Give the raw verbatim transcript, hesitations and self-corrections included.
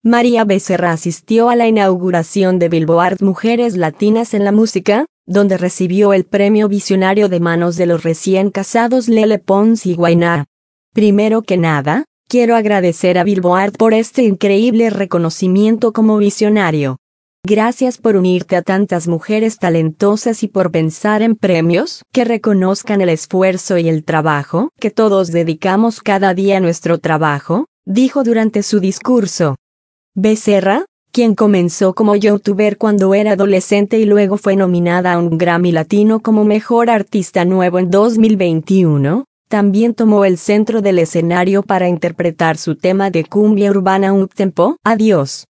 María Becerra asistió a la inauguración de Billboard Mujeres Latinas en la Música, donde recibió el premio Visionario de manos de los recién casados Lele Pons y Guainá. Primero que nada, quiero agradecer a Billboard por este increíble reconocimiento como visionario. Gracias por unirte a tantas mujeres talentosas y por pensar en premios que reconozcan el esfuerzo y el trabajo que todos dedicamos cada día a nuestro trabajo, dijo durante su discurso. Becerra, quien comenzó como youtuber cuando era adolescente y luego fue nominada a un Grammy Latino como Mejor Artista Nuevo en dos mil veintiuno, también tomó el centro del escenario para interpretar su tema de cumbia urbana Uptempo, Adiós.